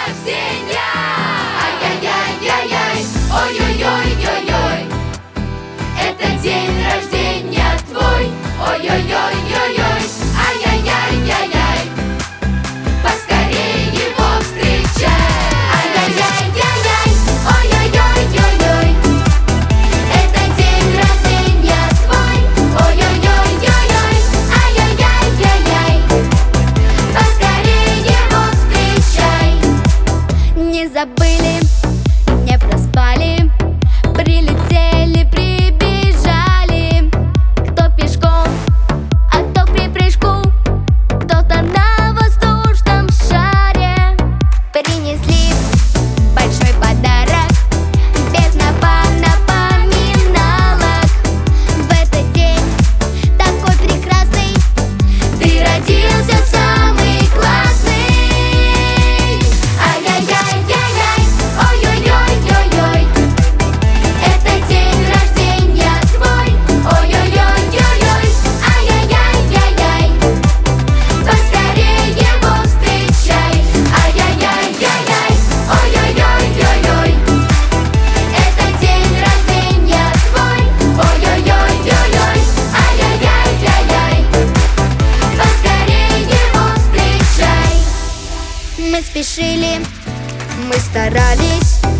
рождения! Ай-яй-яй-яй-яй, ой-ой-ой-ой-ой, это день рождения твой. Ой-ой-ой-ой-ой, ай-яй-яй-яй-яй, поскорее его встречай. Ай-яй-яй-яй-яй, ой-ой-ой-ой-ой, это день рождения твой. Ой-ой-ой-ой-ой, ай-яй-яй-яй-яй, поскорее его встречай. Не забыли, не проспали, прилетели, прибежали. Кто пешком, а кто вприпрыжку, кто-то на воздушном шаре. Принесли большой подарок, без напоминалок. В этот день такой прекрасный ты родился самый классный. Ай-яй-яй-яй-яй, ой-ой-ой-ой-ой, это день рождения твой. Ой-ой-ой-ой-ой, ай-яй-яй-яй-яй, поскорее его встречай. Ай-яй-яй-яй-яй, ой-ой-ой-ой-ой, это день рождения твой. Ой-ой-ой-ой-ой, ай-яй-яй-яй-яй, поскорее его встречай. Мы спешили, мы старались,